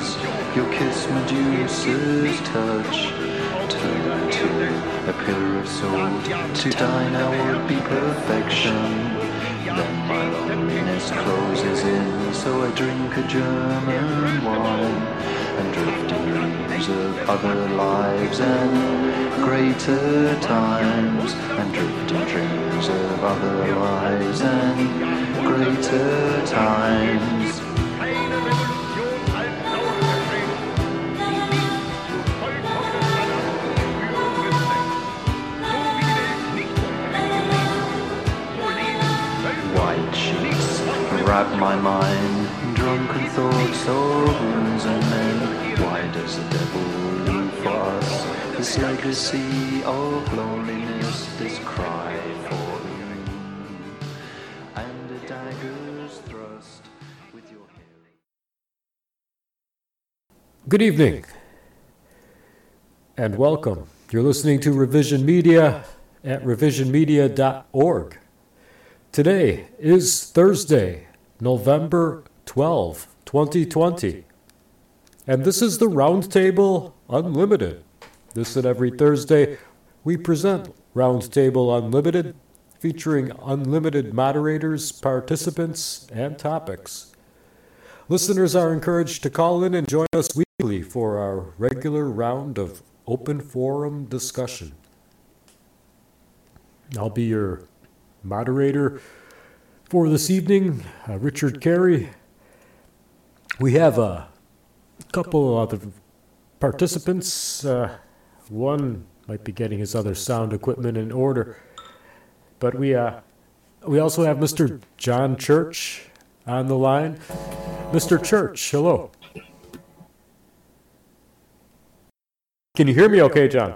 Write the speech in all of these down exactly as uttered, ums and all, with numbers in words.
kisses, your kiss Medusa's touch. Turn to a pillar of salt, to die now would be perfection. Then my loneliness closes in, so I drink a German wine, and drift in dreams of other lives and greater times, and drift in dreams of other lives and greater times. Wrap my mind, drunken thoughts of wounds and men. Why does the devil leave for us this legacy of loneliness, this cry for room, and a dagger's thrust with your hair? Good evening, and welcome. You're listening to Revision Media at revision media dot org. Today is Thursday, November twelfth, twenty twenty, and this is the Roundtable Unlimited. This and every Thursday, we present Roundtable Unlimited, featuring unlimited moderators, participants, and topics. Listeners are encouraged to call in and join us weekly for our regular round of open forum discussion. I'll be your moderator for this evening, uh, Richard Carey. We have a couple other participants. Uh, one might be getting his other sound equipment in order, but we uh, we also have Mister John Church on the line. Mister Church, hello. Can you hear me okay, John?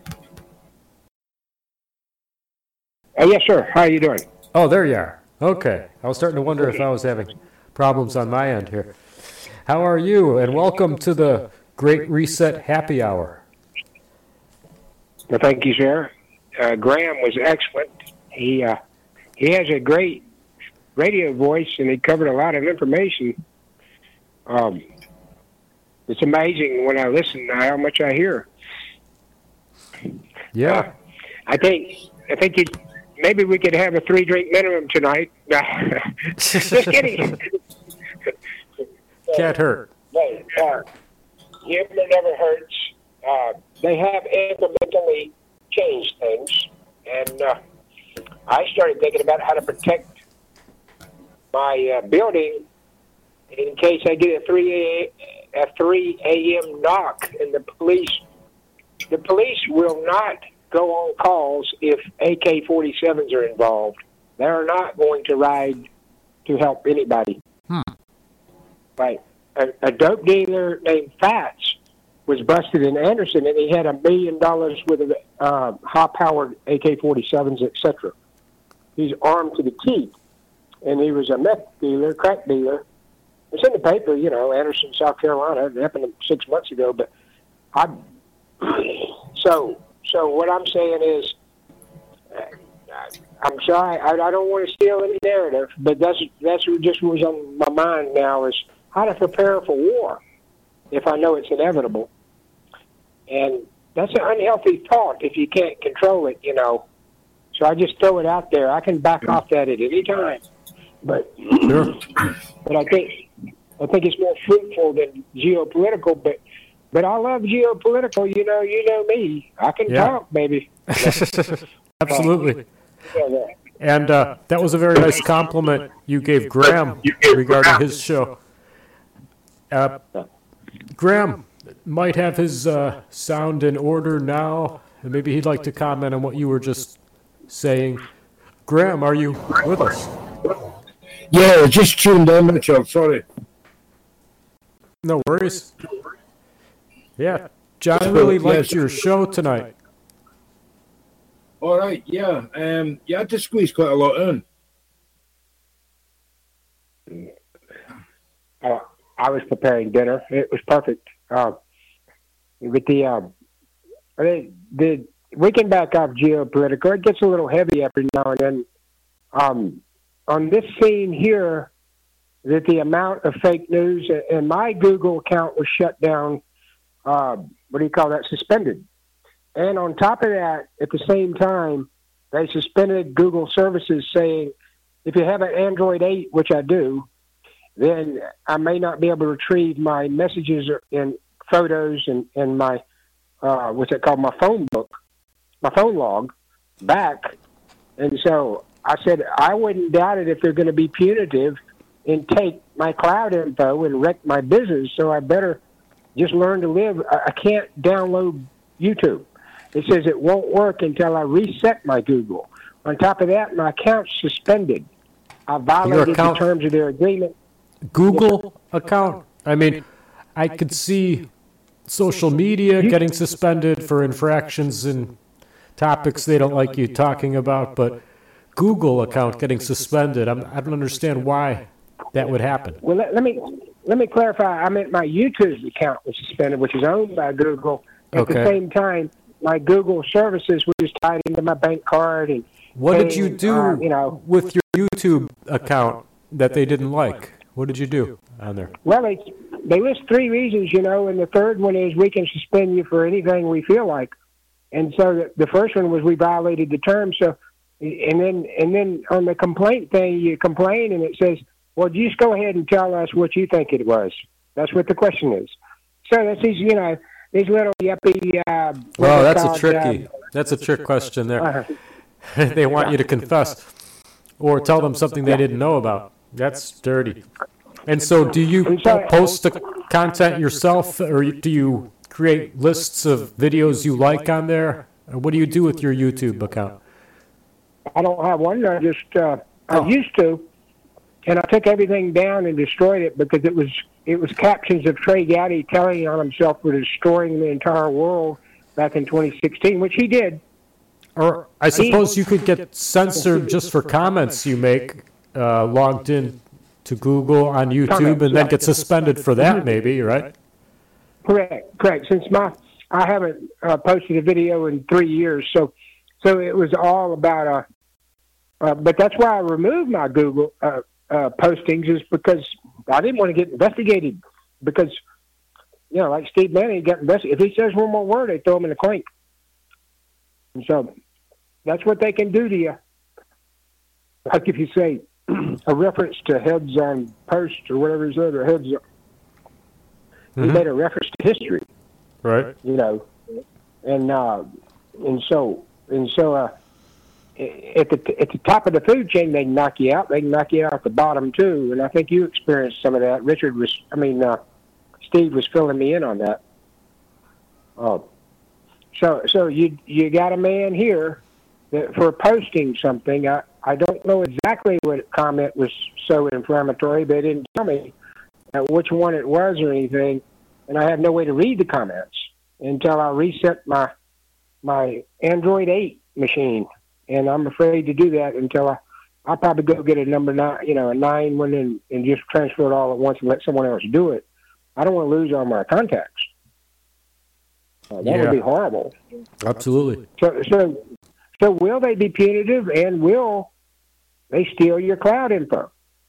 Uh, yes, sir. How are you doing? Oh, there you are. Okay. I was starting to wonder if I was having problems on my end here. How are you? And welcome to the Great Reset Happy Hour. Well, thank you, sir. Uh, Graham was excellent. He uh, he has a great radio voice, and he covered a lot of information. Um, it's amazing when I listen how much I hear. Yeah. Uh, I think I think it. Maybe we could have a three-drink minimum tonight. Just kidding. Can't hurt. No, uh, humor never hurts. Uh, they have incrementally changed things, and uh, I started thinking about how to protect my uh, building in case I get a three a.m. knock, and the police. The police will not go on calls if A K forty-sevens are involved. They're not going to ride to help anybody. Hmm. Right. A, a dope dealer named Fats was busted in Anderson, and he had a million dollars worth of uh, high-powered A K forty-sevens, et cetera. He's armed to the teeth, and he was a meth dealer, crack dealer. It's in the paper, you know, Anderson, South Carolina. It happened six months ago, but I. So. So what I'm saying is, uh, I'm sorry, I, I don't want to steal any narrative, but that's that's what just was on my mind now is how to prepare for war if I know it's inevitable. And that's an unhealthy thought if you can't control it, you know. So I just throw it out there. I can back off that at any time. But Sure. but I think I think it's more fruitful than geopolitical, but But I love geopolitical. You know, you know me. I can Yeah. talk, baby. Absolutely. Yeah, And uh, that was a very nice compliment you gave Graham regarding his show. Uh, Graham might have his uh, sound in order now, and maybe he'd like to comment on what you were just saying. Graham, are you with us? Yeah, I just tuned in, Mitchell. Sorry. No worries. Yeah, John really liked your show tonight. All right, yeah. Um, you had to squeeze quite a lot in. uh, I was preparing dinner. It was perfect. Uh, with the, um, the the we can back off geopolitical. It gets a little heavy every now and then. Um, on this scene here, that the amount of fake news, and my Google account was shut down, uh, what do you call that, suspended. And on top of that, at the same time, they suspended Google services saying, if you have an Android eight, which I do, then I may not be able to retrieve my messages and photos and, and my, uh, what's it called, my phone book, my phone log back. And so I said, I wouldn't doubt it if they're going to be punitive and take my cloud info and wreck my business. So I better just learn to live. I can't download YouTube. It says it won't work until I reset my Google. On top of that, my account's suspended. I violated account, the terms of their agreement. Google yeah. account? I mean, I could see social media getting suspended for infractions and topics they don't like you talking about, but Google account getting suspended, I'm, I don't understand why that would happen. Well, let, let me let me clarify. I meant my YouTube account was suspended, which is owned by Google. At okay. the same time, my Google services, which is tied into my bank card. And what paying, did you do uh, you know, with your YouTube account that they didn't like? What did you do on there? Well, they, they list three reasons, you know, and the third one is we can suspend you for anything we feel like. And so the, the first one was we violated the terms. So, and then and then on the complaint thing, you complain and it says, well, just go ahead and tell us what you think it was. That's what the question is. So that's these, you know, these little yuppie. Uh, well, that's called, a tricky. Uh, that's a trick question there. Uh, they want you to confess or tell them something they didn't know about. That's dirty. And so, do you post the content yourself, or do you create lists of videos you like on there? Or what do you do with your YouTube account? I don't have one. I just uh, I Oh. used to, and I took everything down and destroyed it because it was it was captions of Trey Gowdy telling on himself for destroying the entire world back in twenty sixteen, which he did. Or I suppose you could get censored just for comments you make uh, logged in to Google on YouTube, and then get suspended for that, maybe, right? Correct, correct. Since my I haven't uh, posted a video in three years, so so it was all about uh, uh but that's why I removed my Google uh, uh, postings, is because I didn't want to get investigated. Because you know, like Steve Manning got investigated. If he says one more word, they throw him in the clink. And so that's what they can do to you. Like if you say a reference to heads on post or whatever he said, or heads on, Mm-hmm. he made a reference to history. Right. You know, and uh, and so and so uh, at the at the top of the food chain, they can knock you out. They can knock you out at the bottom too. And I think you experienced some of that. Richard was, I mean, uh, Steve was filling me in on that. Oh, so so you you got a man here that for posting something. I I don't know exactly what comment was so inflammatory. They didn't tell me uh, which one it was or anything, and I have no way to read the comments until I reset my my Android eight machine, and I'm afraid to do that until I I'll probably go get a number nine, you know, a nine one, and, and just transfer it all at once and let someone else do it. I don't want to lose all my contacts. Uh, that Yeah. would be horrible. Absolutely. So so so will they be punitive, and will they steal your cloud info?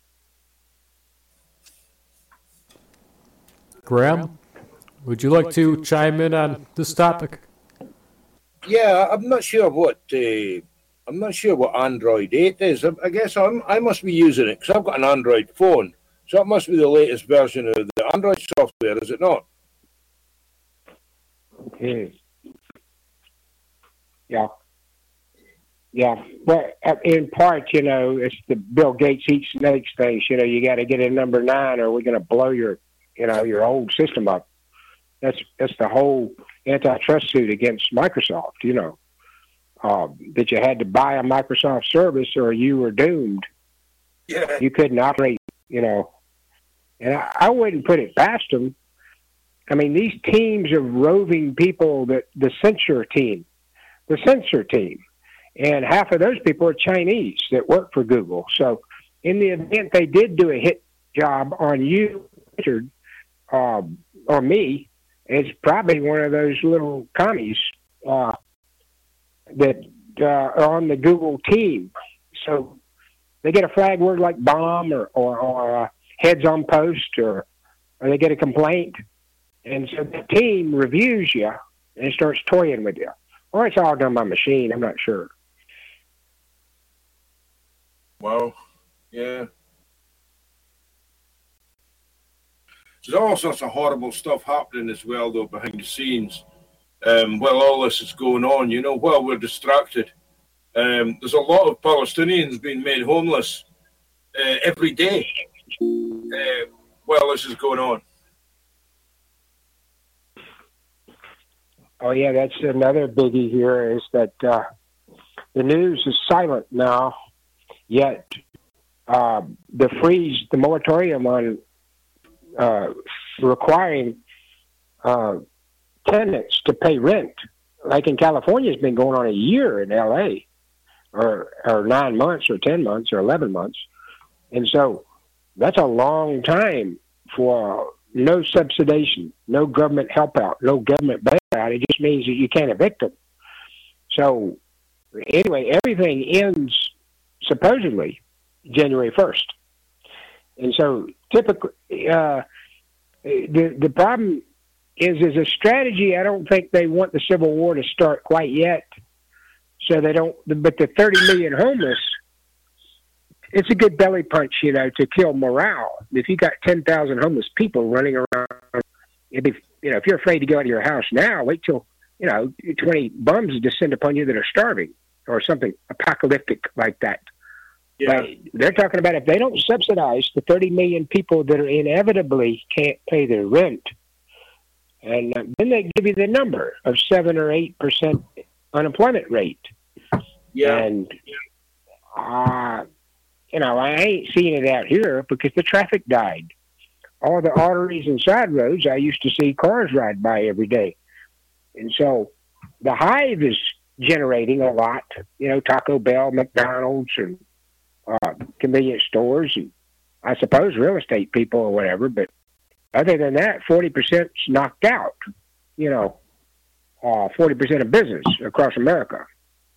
Graham, would you like to chime in on this topic? Yeah, I'm not sure what uh, I'm not sure what Android eight is. I, I guess I'm, I must be using it because I've got an Android phone, so it must be the latest version of the Android software, is it not? Okay. Yeah. Yeah. Well, uh, in part, you know, it's the Bill Gates eat snakes thing. You know, you got to get a number nine, or we're going to blow your, you know, your old system up. That's that's the whole antitrust suit against Microsoft. You know, um, that you had to buy a Microsoft service or you were doomed. Yeah. You couldn't operate. You know, and I, I wouldn't put it past them. I mean, these teams of roving people, that the censor team, the censor team, and half of those people are Chinese that work for Google. So in the event they did do a hit job on you, Richard, um, or me, it's probably one of those little commies uh, that uh, are on the Google team. So they get a flag word like bomb or, or, or uh, heads on post or, or they get a complaint. And so the team reviews you and starts toying with you. Or it's all done by machine. I'm not sure. Wow. Yeah. There's all sorts of horrible stuff happening as well, though, behind the scenes. Um, while all this is going on, you know, while we're distracted, um, there's a lot of Palestinians being made homeless uh, every day uh, while this is going on. Oh, yeah, that's another biggie here is that uh, the news is silent now, yet uh, the freeze, the moratorium on uh, requiring uh, tenants to pay rent, like in California, has been going on a year in L A, or, or nine months or ten months or eleven months. And so that's a long time for no subsidization, no government help out, no government bailout. It just means that you can't evict them. So anyway, everything ends supposedly January first. And so typically, uh, the, the problem is, is a strategy. I don't think they want the Civil War to start quite yet. So they don't, but the thirty million homeless, it's a good belly punch, you know, to kill morale. If you got ten thousand homeless people running around, it'd be, you know, if you're afraid to go out of your house now, wait till, you know, twenty bums descend upon you that are starving or something apocalyptic like that. Yeah. But they're talking about if they don't subsidize the thirty million people that are inevitably can't pay their rent, and then they give you the number of seven or eight percent unemployment rate. Yeah. And, uh, you know, I ain't seeing it out here because the traffic died. All the arteries and side roads, I used to see cars ride by every day. And so the hive is generating a lot, you know, Taco Bell, McDonald's, and uh, convenience stores, and I suppose real estate people or whatever. But other than that, forty percent is knocked out, you know, uh, forty percent of business across America.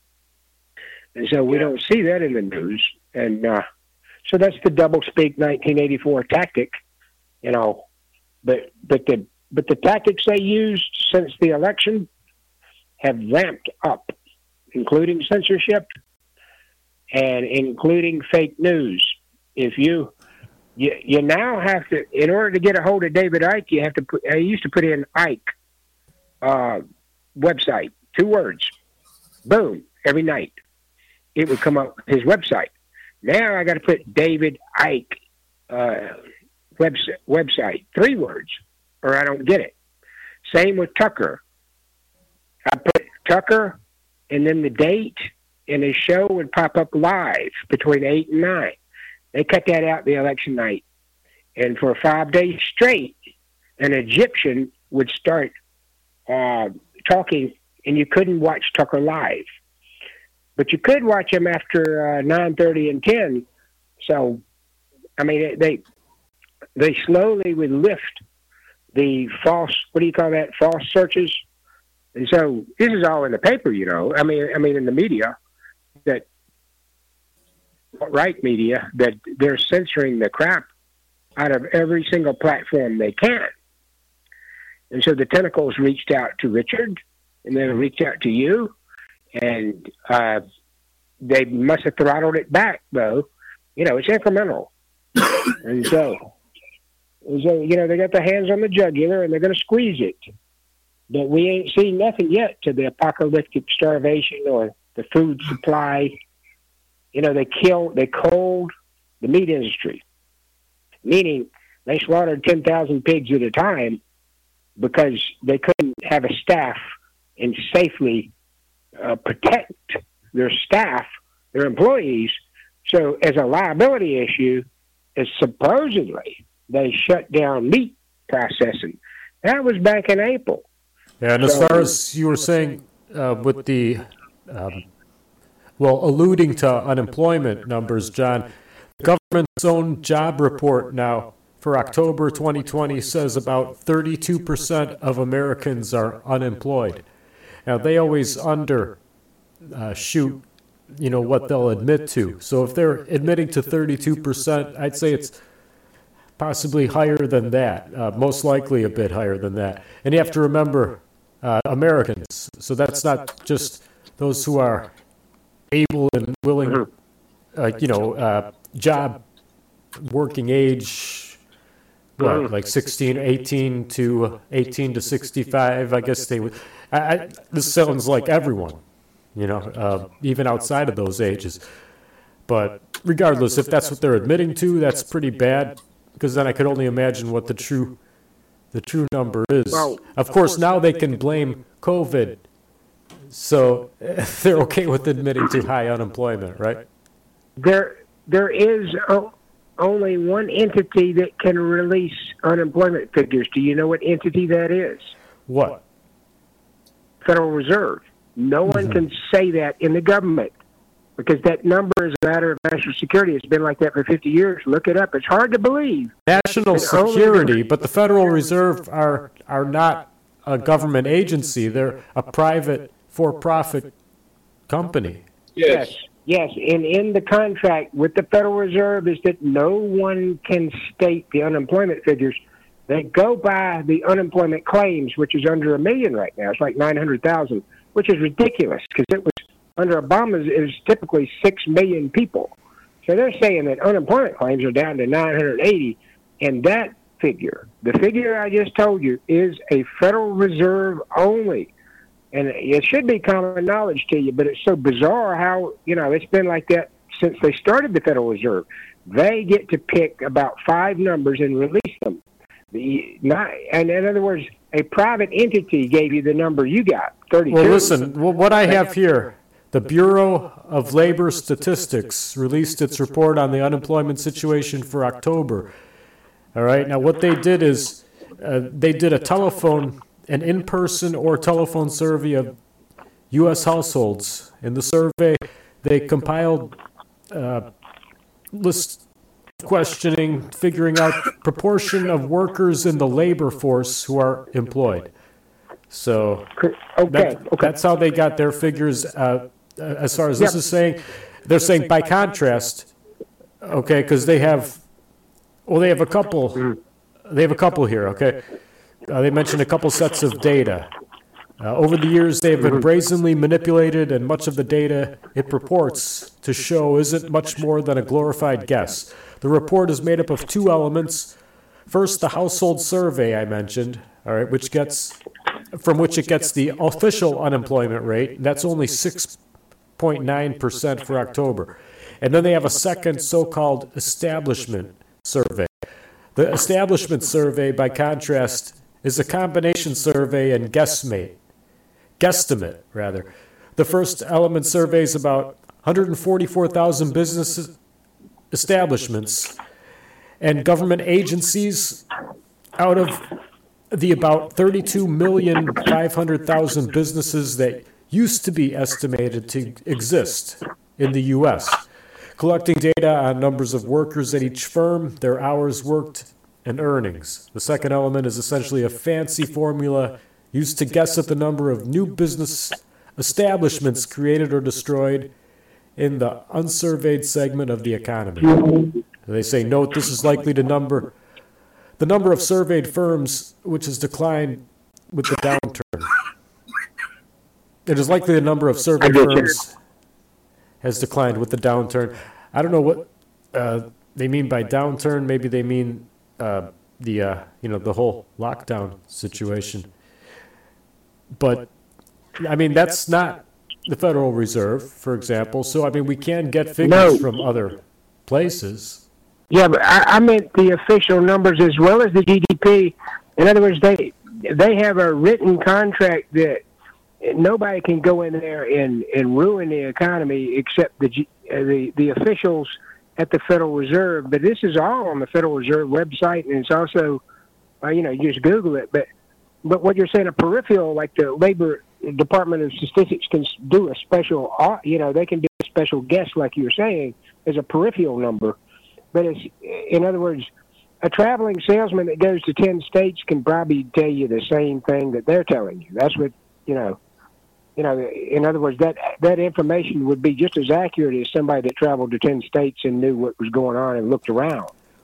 And so we don't see that in the news. And uh, so that's the double speak nineteen eighty-four tactic, you know. But but the but the tactics they used since the election have ramped up, including censorship and including fake news. If you you you now have to, in order to get a hold of David Icke, you have to put. I used to put in Icke uh, website, two words, boom, every night. It would come up his website. Now I got to put David Icke uh, website, website, three words, or I don't get it. Same with Tucker. I put Tucker and then the date, and his show would pop up live between eight and nine. They cut that out the election night. And for five days straight, an Egyptian would start uh, talking, and you couldn't watch Tucker live. But you could watch him after uh, nine thirty and ten. So, I mean, they they slowly would lift the false, what do you call that, false searches. And so this is all in the paper, you know. I mean, I mean in the media, that right media, that they're censoring the crap out of every single platform they can. And so the tentacles reached out to Richard, and then reached out to you. And uh, they must have throttled it back, though. You know, it's incremental. and so, and so, you know, they got their hands on the jugular, and they're going to squeeze it. But we ain't seen nothing yet to the apocalyptic starvation or the food supply. You know, they killed, they culled the meat industry, meaning they slaughtered ten thousand pigs at a time because they couldn't have a staff and safely Uh, protect their staff, their employees. So as a liability issue, is supposedly they shut down meat processing. That was back in April. Yeah, and so, as far as you were saying uh, with the, um, well, alluding to unemployment numbers, John, the government's own job report now for October twenty twenty says about thirty-two percent of Americans are unemployed. Now, they always under uh, shoot, you know, what they'll admit to. So if they're admitting to thirty-two percent, I'd say it's possibly higher than that, uh, most likely a bit higher than that. And you have to remember uh, Americans. So that's not just those who are able and willing, uh, you know, uh, job, working age, what, like sixteen, eighteen to eighteen to sixty-five, I guess they would. I, I, this sounds like everyone, you know, uh, even outside of those ages. But regardless, if that's what they're admitting to, that's pretty bad, because then I could only imagine what the true the true number is. Of course, now they can blame COVID, so they're okay with admitting to high unemployment, right? There, there is o- only one entity that can release unemployment figures. Do you know what entity that is? What? Federal Reserve. No one Mhm. can say that in the government, because that number is a matter of national security. It's been like that for fifty years. Look it up. It's hard to believe. National It's only security, the- but the Federal Reserve are are not a government agency. They're a private, for-profit company. Yes. Yes, and in the contract with the Federal Reserve is that no one can state the unemployment figures. They go by the unemployment claims, which is under a million right now. It's like nine hundred thousand, which is ridiculous, because it was under Obama, it was typically six million people. So they're saying that unemployment claims are down to nine hundred eighty, and that figure, the figure I just told you, is a Federal Reserve only. And it should be common knowledge to you, but it's so bizarre how, you know, it's been like that since they started the Federal Reserve. They get to pick about five numbers and release them. The, not, and in other words, a private entity gave you the number you got, thirty-two. Well, listen, well, what I have here, the Bureau of Labor Statistics released its report on the unemployment situation for October. All right, now what they did is uh, they did a telephone, an in-person or telephone survey of U S households. In the survey, they compiled uh, list questioning, figuring out proportion of workers in the labor force who are employed. So Okay, that, okay. that's how they got their figures. Uh, as far as this Yep. is saying, they're saying by contrast, okay, because they have, well, they have a couple, they have a couple here, okay. Uh, they mentioned a couple sets of data. Uh, over the years, they have been brazenly manipulated, and much of the data it purports to show isn't much more than a glorified guess. The report is made up of two elements. First, the household survey I mentioned, all right, which gets, from which it gets the official unemployment rate. That's only six point nine percent for October. And then they have a second so-called establishment survey. The establishment survey, by contrast, is a combination survey and guessmate, guesstimate, rather. The first element surveys about one hundred forty-four thousand business establishments and government agencies out of the about thirty-two million five hundred thousand businesses that used to be estimated to exist in the U S, collecting data on numbers of workers at each firm, their hours worked, and earnings. The second element is essentially a fancy formula used to guess at the number of new business establishments created or destroyed in the unsurveyed segment of the economy. They say, note, this is likely to number the number of surveyed firms, which has declined with the downturn. It is likely the number of surveyed firms has declined with the downturn. I don't know what uh, they mean by downturn. Maybe they mean uh, the uh, you know the whole lockdown situation. But I mean that's not the Federal Reserve, for example. So I mean we can get figures No. from other places. Yeah, but I, I meant the official numbers as well as the G D P. In other words, they they have a written contract that nobody can go in there and, and ruin the economy except the, G, uh, the the officials at the Federal Reserve. But this is all on the Federal Reserve website, and it's also, uh, you know, you just Google it. But but what you're saying, a peripheral, like the Labor Department of Statistics can do a special, au- you know, they can do a special guess, like you were saying, as a peripheral number. But it's, in other words, a traveling salesman that goes to ten states can probably tell you the same thing that they're telling you. That's what, you know, you know, in other words, that that information would be just as accurate as somebody that traveled to ten states and knew what was going on and looked around.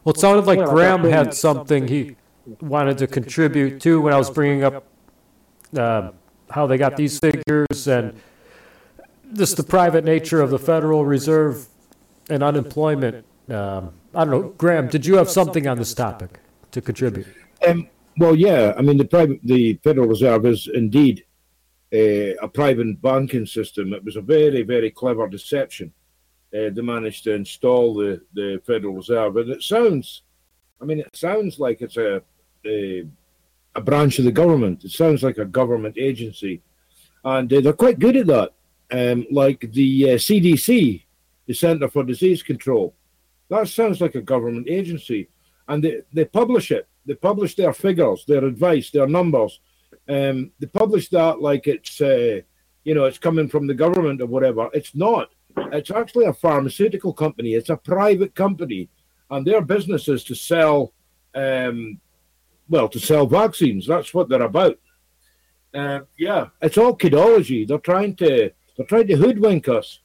Well, it sounded like Well, Graham that's had been- something he wanted to contribute to when I was bringing up uh, how they got these figures and just the private nature of the Federal Reserve and unemployment. Um, I don't know, Graham, did you have something on this topic to contribute? Um, well, yeah. I mean, the private, the Federal Reserve is indeed a, a private banking system. It was a very, very clever deception. Uh, they managed to install the, the Federal Reserve, and it sounds, I mean, it sounds like it's a, a a branch of the government. It sounds like a government agency, and uh, they're quite good at that. Um, like the uh, C D C, the Center for Disease Control, that sounds like a government agency, and they, they publish it. They publish their figures, their advice, their numbers. Um, they publish that like it's, uh, you know, it's coming from the government or whatever. It's not. It's actually a pharmaceutical company. It's a private company, and their business is to sell, um, well, to sell vaccines. That's what they're about. Uh, yeah, it's all kidology. They're trying to, they're trying to hoodwink us.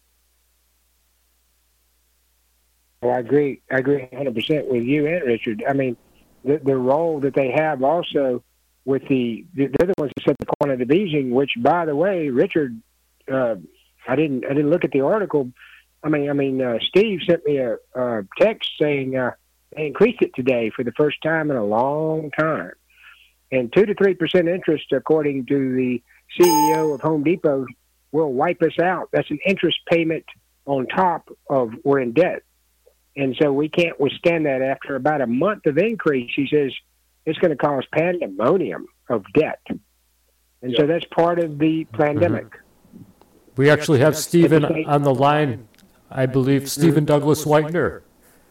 Well, I agree. I agree one hundred percent with you and Richard. I mean, the the role that they have also with the they're the ones that set the quantitative easing. Which, by the way, Richard, uh, I didn't I didn't look at the article. I mean, I mean, uh, Steve sent me a, a text saying uh, they increased it today for the first time in a long time, and two to three percent interest, according to the C E O of Home Depot, will wipe us out. That's an interest payment on top of we're in debt. And so we can't withstand that after about a month of increase. He says it's going to cause pandemonium of debt. And so that's part of the pandemic. Mm-hmm. We actually have Stephen on the line, I believe, Stephen Douglas Whitener.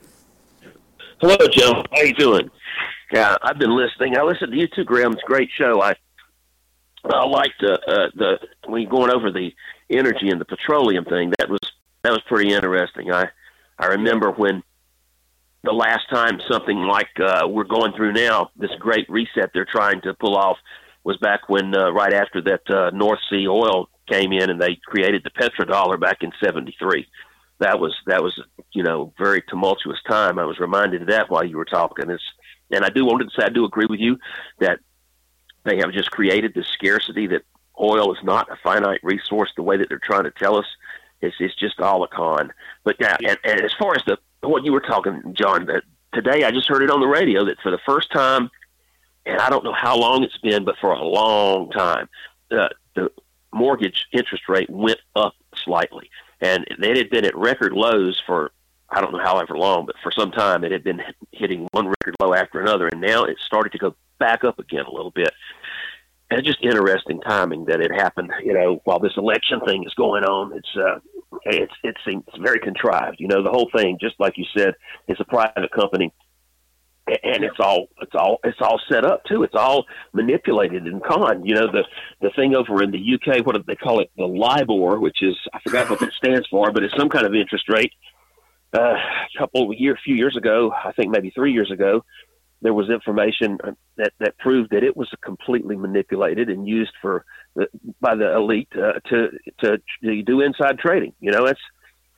Hello, Joe. How you doing? Yeah, I've been listening. I listened to you too, Graham. It's a great show. I I liked uh, uh, the when you're going over the energy and the petroleum thing. That was that was pretty interesting. I I remember when the last time something like uh, we're going through now, this great reset they're trying to pull off, was back when uh, right after that uh, North Sea oil came in and they created the petrodollar back in seventy-three. That was that was you know very tumultuous time. I was reminded of that while you were talking. It's, and I do wanted to say I do agree with you that they have just created this scarcity, that oil is not a finite resource the way that they're trying to tell us. It's, it's just all a con. But yeah, and, and as far as the what you were talking, John, that today I just heard it on the radio that for the first time, and I don't know how long it's been, but for a long time, uh, the mortgage interest rate went up slightly. And it had been at record lows for, I don't know however long, but for some time it had been hitting one record low after another. And now it started to go back up again a little bit. And it's just interesting timing that it happened, you know, while this election thing is going on. It's, uh, it's, it seems very contrived. You know, the whole thing, just like you said, it's a private company. And it's all, it's all, it's all set up too. It's all manipulated and conned. You know, the, the thing over in the U K, what do they call it? The LIBOR, which is, I forgot what it stands for, but it's some kind of interest rate. Uh, a couple of years, a few years ago, I think maybe three years ago, there was information that, that proved that it was completely manipulated and used for the, by the elite uh, to, to to do inside trading. You know, it's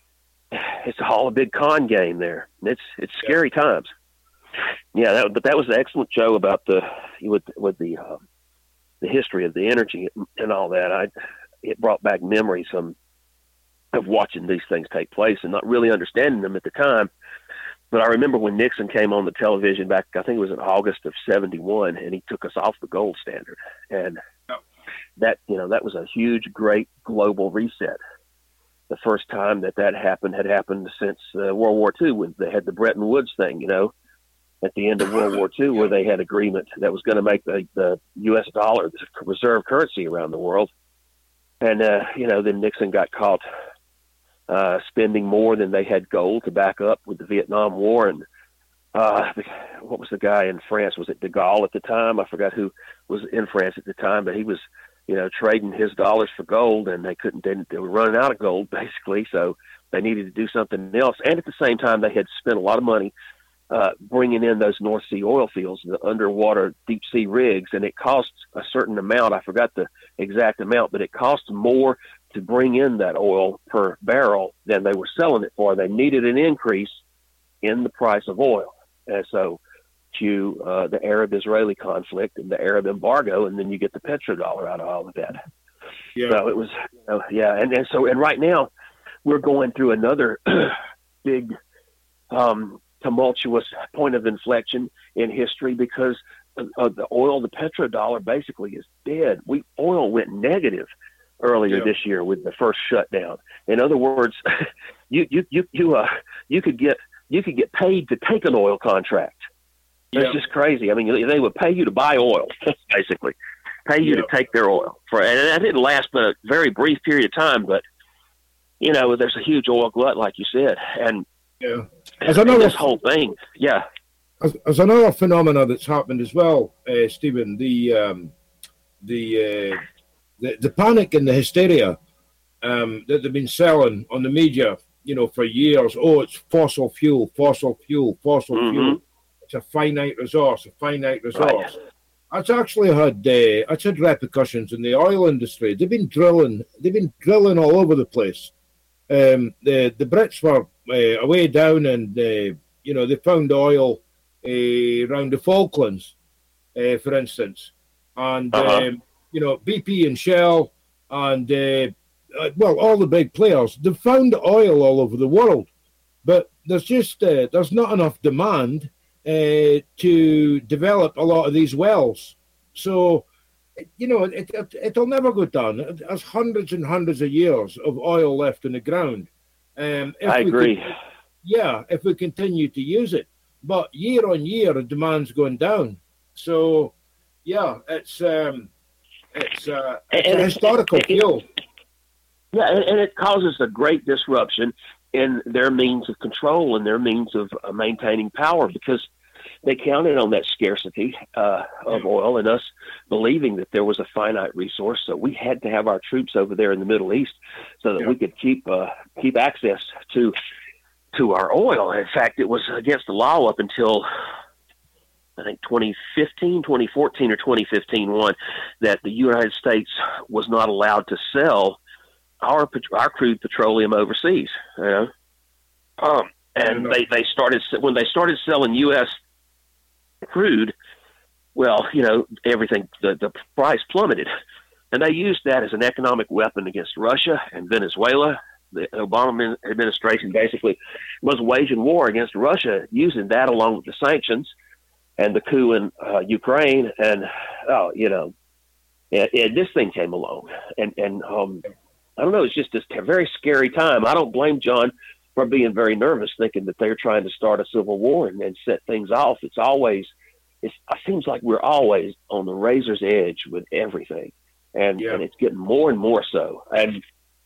it's all a big con game there. It's it's scary times. Yeah, that, but that was an excellent show about the with with the uh, the history of the energy and all that. I it brought back memories um, of watching these things take place and not really understanding them at the time. But I remember when Nixon came on the television back, I think it was in August of seventy-one, and he took us off the gold standard. And that, you know, that was a huge, great global reset. The first time that that happened had happened since uh, World War Two, when they had the Bretton Woods thing, you know, at the end of World War Two, where they had agreement that was going to make the, the U S dollar the reserve currency around the world. And, uh, you know, then Nixon got caught Uh, spending more than they had gold to back up with the Vietnam War. And uh, what was the guy in France? Was it de Gaulle at the time? I forgot who was in France at the time, but he was, you know, trading his dollars for gold, and they couldn't, they, they were running out of gold basically. So they needed to do something else. And at the same time, they had spent a lot of money uh, bringing in those North Sea oil fields, the underwater deep sea rigs. And it costs a certain amount. I forgot the exact amount, but it costs more to bring in that oil per barrel than they were selling it for. They needed an increase in the price of oil. And so cue uh, the Arab-Israeli conflict and the Arab embargo, and then you get the petrodollar out of all of that. Yeah. So it was, you know, yeah. And, and so, and right now we're going through another big um, tumultuous point of inflection in history because uh, the oil, the petrodollar basically is dead. We oil went negative earlier yeah. this year with the first shutdown. In other words, you you you you uh you could get you could get paid to take an oil contract. It's yeah. just crazy. I mean, they would pay you to buy oil, basically, pay you yeah. to take their oil for, and that didn't last but a very brief period of time. But you know, there's a huge oil glut, like you said, and yeah, as another this whole thing, yeah. As, as another phenomena that's happened as well, uh, Stephen, the um, the, uh, the the panic and the hysteria um, that they've been selling on the media, you know, for years. Oh, it's fossil fuel, fossil fuel, fossil mm-hmm. fuel. It's a finite resource, a finite resource. Right. It's actually had uh, it's had repercussions in the oil industry. They've been drilling, they've been drilling all over the place. Um, the the Brits were uh, away down, and uh, you know they found oil uh, around the Falklands, uh, for instance, and uh-huh. um, you know B P and Shell, and uh, uh, well, all the big players. They've found oil all over the world, but there's just uh, there's not enough demand uh, to develop a lot of these wells. So, you know, it, it, it'll never go down. There's hundreds and hundreds of years of oil left in the ground. Um, if I we agree. Could, yeah, if we continue to use it. But year on year, the demand's going down. So, yeah, it's um, it's, uh, it's and a historical it, it, fuel. Yeah, and, and it causes a great disruption in their means of control and their means of uh, maintaining power, because they counted on that scarcity uh, of oil and us believing that there was a finite resource. So we had to have our troops over there in the Middle East so that yeah. we could keep uh, keep access to to our oil. In fact, it was against the law up until I think twenty fifteen, twenty fourteen, or twenty fifteen one that the United States was not allowed to sell our our crude petroleum overseas. You know? um, and they, they started when they started selling U S crude. Well, you know, everything the, the price plummeted, and they used that as an economic weapon against Russia and Venezuela. The Obama administration basically was waging war against Russia, using that along with the sanctions and the coup in uh, Ukraine. And oh, you know, and, and this thing came along, and and um, I don't know. It's just a very scary time. I don't blame John for being very nervous, thinking that they're trying to start a civil war and, and set things off. It's always, it's, it seems like we're always on the razor's edge with everything, and yeah. and it's getting more and more so. And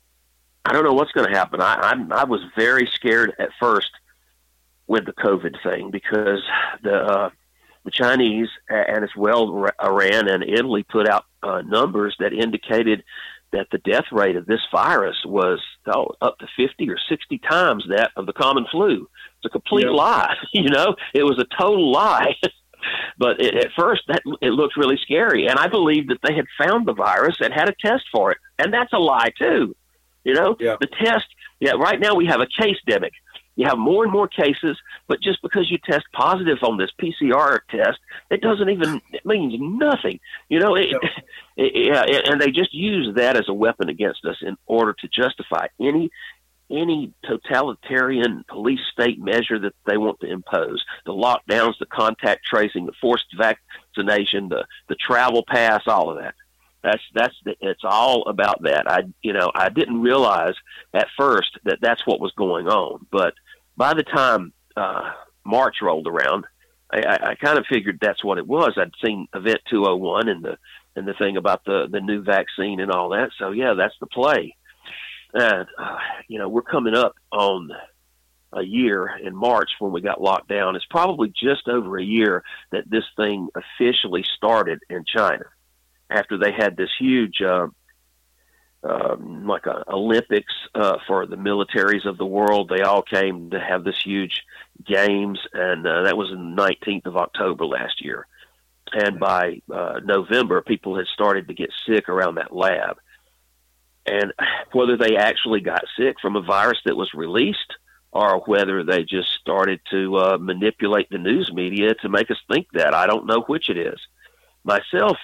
I don't know what's going to happen. I, I I was very scared at first with the COVID thing, because the uh, the Chinese and as well Iran and Italy put out uh, numbers that indicated that the death rate of this virus was oh, up to fifty or sixty times that of the common flu. It's a complete yeah. lie. You know, it was a total lie. But it, at first, that it looked really scary, and I believed that they had found the virus and had a test for it, and that's a lie too. You know, yeah. the test. Yeah, right now we have a case-demic. You have more and more cases, but just because you test positive on this P C R test, it doesn't even, it means nothing. You know, it, Yeah. it, yeah, and they just use that as a weapon against us in order to justify any any totalitarian police state measure that they want to impose. The lockdowns, the contact tracing, the forced vaccination, the, the travel pass, all of that. That's that's it's all about that. I you know I didn't realize at first that that's what was going on, but by the time uh, March rolled around, I, I, I kind of figured that's what it was. I'd seen Event two oh one and the and the thing about the the new vaccine and all that. So yeah, that's the play. And uh, you know we're coming up on a year in March when we got locked down. It's probably just over a year that this thing officially started in China, after they had this huge, uh, uh, like a Olympics uh, for the militaries of the world. They all came to have this huge games, and uh, that was on the nineteenth of October last year. And by uh, November, people had started to get sick around that lab. And whether they actually got sick from a virus that was released or whether they just started to uh, manipulate the news media to make us think that. I don't know which it is. Myself,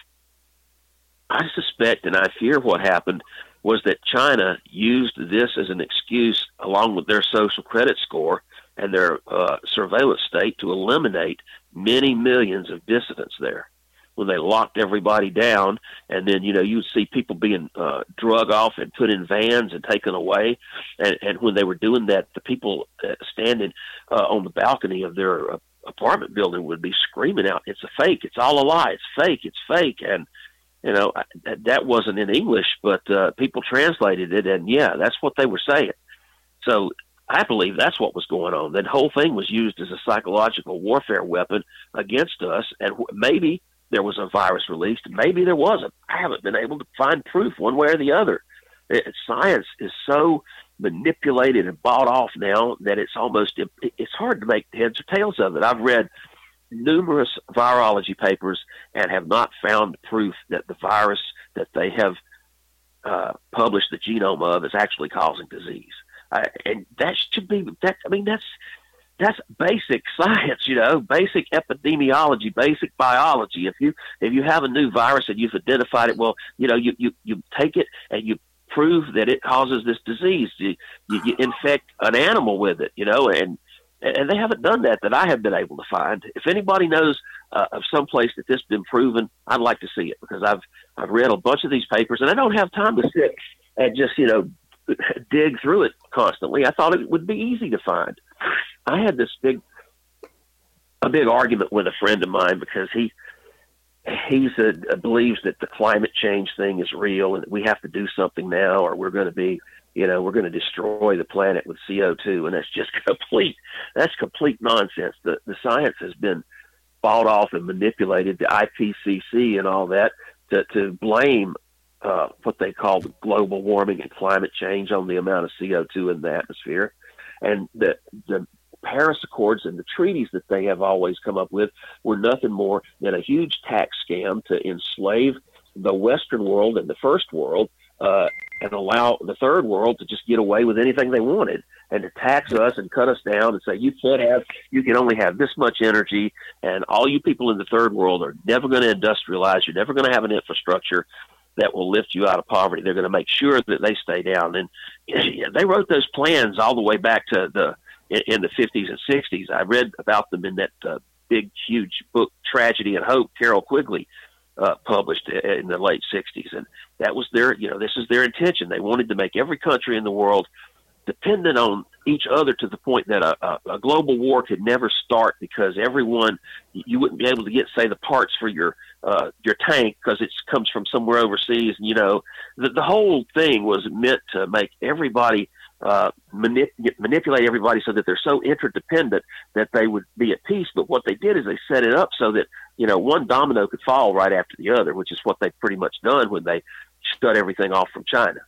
I suspect and I fear what happened was that China used this as an excuse, along with their social credit score and their uh, surveillance state, to eliminate many millions of dissidents there. When they locked everybody down, and then, you know, you would see people being uh, drug off and put in vans and taken away. And, and when they were doing that, the people uh, standing uh, on the balcony of their uh, apartment building would be screaming out, "It's a fake. It's all a lie. It's fake. It's fake." And, you know, that wasn't in English, but uh, people translated it, and, yeah, that's what they were saying. So I believe that's what was going on. That whole thing was used as a psychological warfare weapon against us, and maybe there was a virus released. Maybe there wasn't. I haven't been able to find proof one way or the other. It, science is so manipulated and bought off now that it's almost, it, it's hard to make heads or tails of it. I've read numerous virology papers and have not found proof that the virus that they have uh, published the genome of is actually causing disease. Uh, and that should be, that, I mean, that's, That's basic science, you know, basic epidemiology, basic biology. If you if you have a new virus and you've identified it, well, you know, you, you, you take it and you prove that it causes this disease. You, you, you infect an animal with it, you know, and and they haven't done that that I have been able to find. If anybody knows uh, of some place that this has been proven, I'd like to see it, because I've I've read a bunch of these papers and I don't have time to sit and just, you know, dig through it constantly. I thought it would be easy to find. I had this big, a big argument with a friend of mine because he, he's a, believes that the climate change thing is real and that we have to do something now, or we're going to be, you know, we're going to destroy the planet with C O two, and that's just complete, that's complete nonsense. The the science has been bought off and manipulated, the I P C C and all that, to to blame uh, what they call the global warming and climate change on the amount of C O two in the atmosphere, and the the Paris Accords and the treaties that they have always come up with were nothing more than a huge tax scam to enslave the Western world and the first world, uh, and allow the third world to just get away with anything they wanted, and to tax us and cut us down and say, you can't have, you can only have this much energy, and all you people in the third world are never going to industrialize, you're never going to have an infrastructure that will lift you out of poverty. They're going to make sure that they stay down. And yeah, they wrote those plans all the way back to the in the fifties and sixties. I read about them in that uh, big, huge book, Tragedy and Hope, Carol Quigley uh, published in the late sixties. And that was their, you know, this is their intention. They wanted to make every country in the world dependent on each other to the point that a, a, a global war could never start, because everyone, you wouldn't be able to get, say, the parts for your uh, your tank because it comes from somewhere overseas. And, you know, the, the whole thing was meant to make everybody Uh, manip- manipulate everybody so that they're so interdependent that they would be at peace. But what they did is they set it up so that, you know, one domino could fall right after the other, which is what they've pretty much done when they shut everything off from China.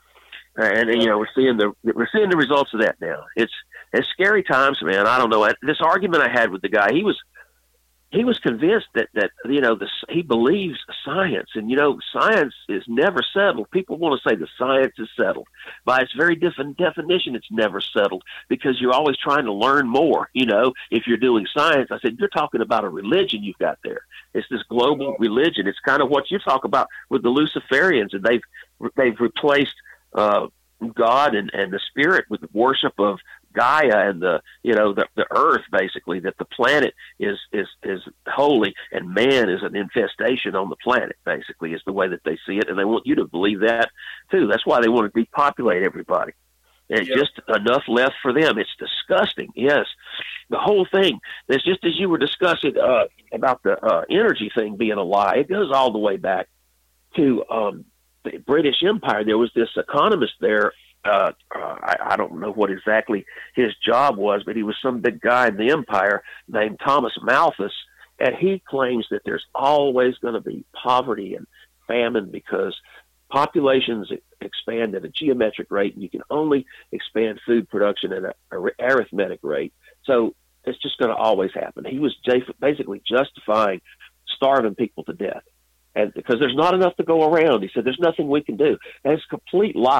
And, and you know, we're seeing the we're seeing the results of that now. It's it's scary times, man. I don't know. This argument I had with the guy, he was he was convinced that, that you know, this, he believes science. And, you know, science is never settled. People want to say the science is settled. By its very def- definition, it's never settled, because you're always trying to learn more, you know, if you're doing science. I said, you're talking about a religion you've got there. It's this global religion. It's kind of what you talk about with the Luciferians, and they've they've replaced uh, God and, and the spirit with worship of Gaia and the, you know, the, the earth, basically, that the planet is, is, is holy and man is an infestation on the planet, basically, is the way that they see it. And they want you to believe that too. That's why they want to depopulate everybody. And it's yep. just enough left for them. It's disgusting. Yes. The whole thing. It's just as you were discussing uh, about the uh, energy thing being a lie. It goes all the way back to um, the British Empire. There was this economist there. Uh, uh, I, I don't know what exactly his job was, but he was some big guy in the empire named Thomas Malthus, and he claims that there's always going to be poverty and famine because populations expand at a geometric rate, and you can only expand food production at an arithmetic rate. So it's just going to always happen. He was basically justifying starving people to death, and because there's not enough to go around. He said there's nothing we can do. And it's a complete lie.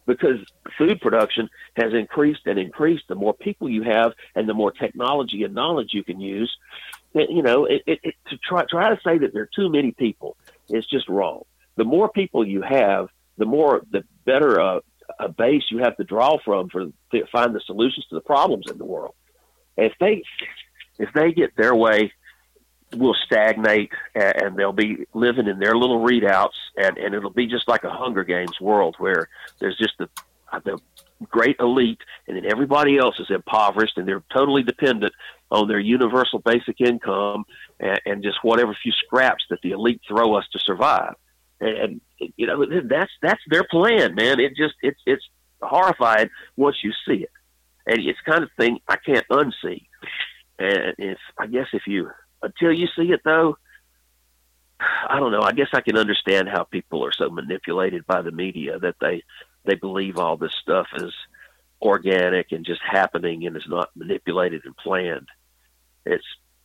because food production has increased and increased. The more people you have and the more technology and knowledge you can use, you know, it, it, it, to try, try to say that there are too many people is just wrong. The more people you have, the more, the better uh, a base you have to draw from for to find the solutions to the problems in the world. If they, if they get their way, we'll stagnate, and they'll be living in their little readouts, and, and it'll be just like a Hunger Games world where there's just the, the great elite, and then everybody else is impoverished, and they're totally dependent on their universal basic income and, and just whatever few scraps that the elite throw us to survive. And, and you know, that's that's their plan, man. It just it's it's horrifying once you see it, and it's kind of thing I can't unsee. And if I guess if you until you see it, though, I don't know. I guess I can understand how people are so manipulated by the media that they they believe all this stuff is organic and just happening and is not manipulated and planned. It's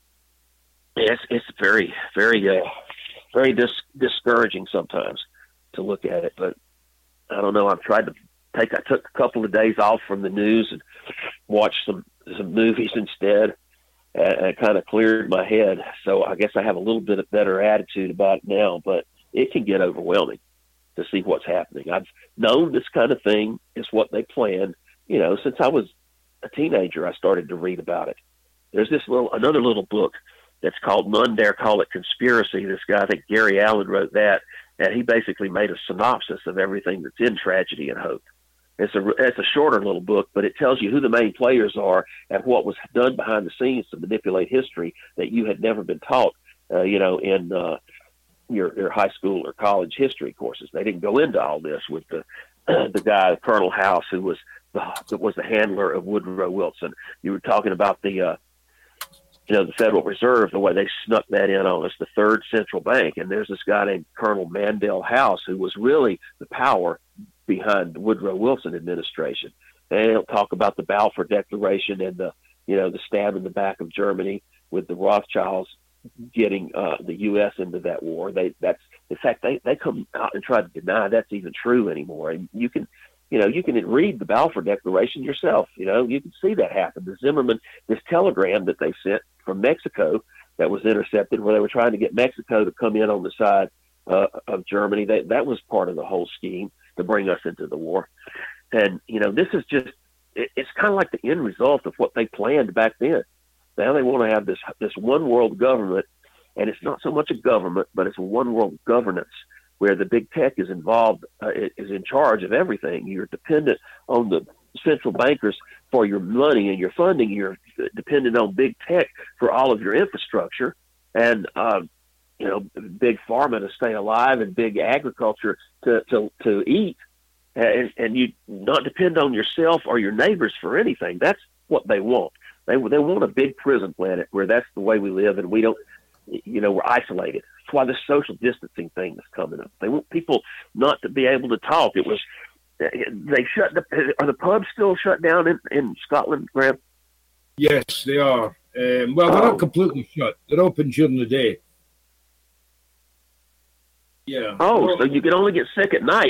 it's it's very very uh, very dis- discouraging sometimes to look at it. But I don't know. I've tried to take. I took a couple of days off from the news and watched some some movies instead. And it kind of cleared my head. So I guess I have a little bit of better attitude about it now, but it can get overwhelming to see what's happening. I've known this kind of thing is what they planned. You know, since I was a teenager, I started to read about it. There's this little, another little book that's called, none dare call it conspiracy. This guy, I think Gary Allen wrote that, and he basically made a synopsis of everything that's in Tragedy and Hope. It's a, it's a shorter little book, but it tells you who the main players are and what was done behind the scenes to manipulate history that you had never been taught, uh, you know, in uh, your, your high school or college history courses. They didn't go into all this with the uh, the guy, Colonel House, who was the, that was the handler of Woodrow Wilson. You were talking about the, uh, you know, the Federal Reserve, the way they snuck that in on us, the third central bank. And there's this guy named Colonel Mandel House, who was really the power behind the Woodrow Wilson administration. They don't talk about the Balfour Declaration and the, you know, the stab in the back of Germany with the Rothschilds getting uh, the U S into that war. They that's in fact they, they come out and try to deny that's even true anymore. And you can, you know, you can read the Balfour Declaration yourself. You know, you can see that happen. The Zimmerman, this telegram that they sent from Mexico that was intercepted, where they were trying to get Mexico to come in on the side uh, of Germany. That that was part of the whole scheme to bring us into the war. And, you know, this is just, it, it's kind of like the end result of what they planned back then. Now they want to have this, this one world government, and it's not so much a government, but it's a one world governance where the big tech is involved, uh, is in charge of everything. You're dependent on the central bankers for your money and your funding. You're dependent on big tech for all of your infrastructure. And, um, you know, big pharma to stay alive and big agriculture to, to, to eat, and, and you not depend on yourself or your neighbors for anything. That's what they want. They they want a big prison planet where that's the way we live, and we don't, you know, we're isolated. That's why the social distancing thing is coming up. They want people not to be able to talk. It was, they shut the, are the pubs still shut down in, in Scotland, Graham? Yes, they are. Um, well, they're oh. not completely shut. They're open during the day. Yeah. Oh, so you can only get sick at night.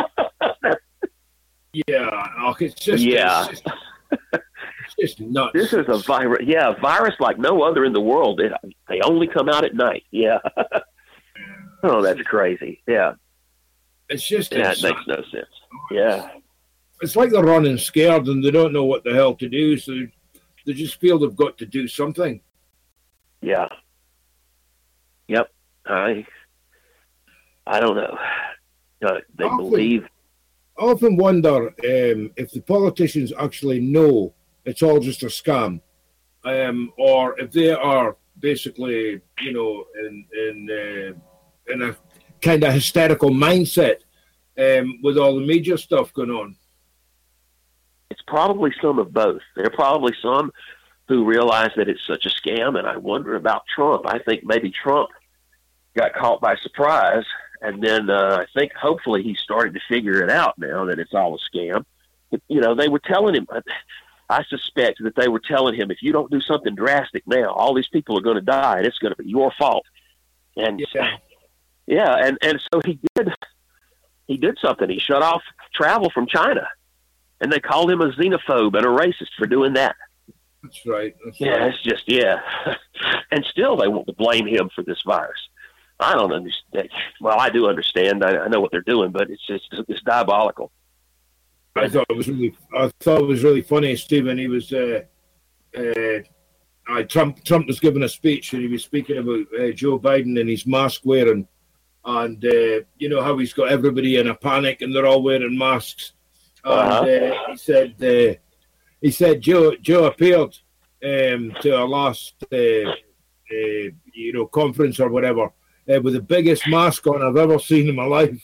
yeah. Oh, it's just, yeah. It's just, it's just nuts. This is a virus. Yeah, a virus like no other in the world. It, they only come out at night. Yeah. oh, that's crazy. Yeah. It's just. Yeah, it makes no sense. Yeah. It's like they're running scared and they don't know what the hell to do, so they just feel they've got to do something. Yeah. Yep. I. I don't know. Uh, they often, believe. I often wonder um, if the politicians actually know it's all just a scam, um, or if they are basically, you know, in in uh, in a kind of hysterical mindset um, with all the media stuff going on. It's probably some of both. There are probably some who realize that it's such a scam, and I wonder about Trump. I think maybe Trump got caught by surprise. And then uh, I think hopefully he's starting to figure it out now that it's all a scam. But, you know, they were telling him, I suspect that they were telling him, if you don't do something drastic now, all these people are going to die and it's going to be your fault. And yeah, yeah and, and so he did he did something. He shut off travel from China, and they called him a xenophobe and a racist for doing that. That's right. That's yeah, right. it's just, yeah. And still they want to blame him for this virus. I don't understand. Well, I do understand. I, I know what they're doing, but it's just, it's diabolical. I thought it was really, I thought it was really funny, Stephen. He was, uh, uh, I, Trump, Trump was giving a speech, and he was speaking about uh, Joe Biden and his mask wearing, and uh, you know how he's got everybody in a panic and they're all wearing masks. And Uh-huh. uh, he said, uh, he said Joe, Joe appeared um, to our last, uh, uh, you know, conference or whatever, uh, with the biggest mask on I've ever seen in my life.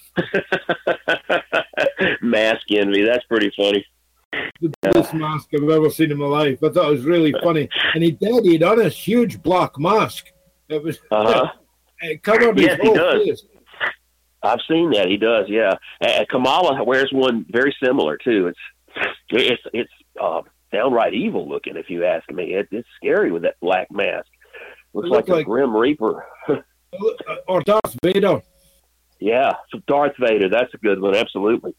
Mask envy. That's pretty funny. The biggest mask I've ever seen in my life. I thought it was really funny. And he did. He'd on a huge black mask. It was Uh-huh. it covered Yes, his he whole does. face. I've seen that. He does, yeah. Uh, Kamala wears one very similar, too. It's it's it's uh, downright evil looking, if you ask me. It, it's scary with that black mask. Looks It like, looked a like- Grim Reaper. Or Darth Vader. Yeah, so Darth Vader. That's a good one, absolutely.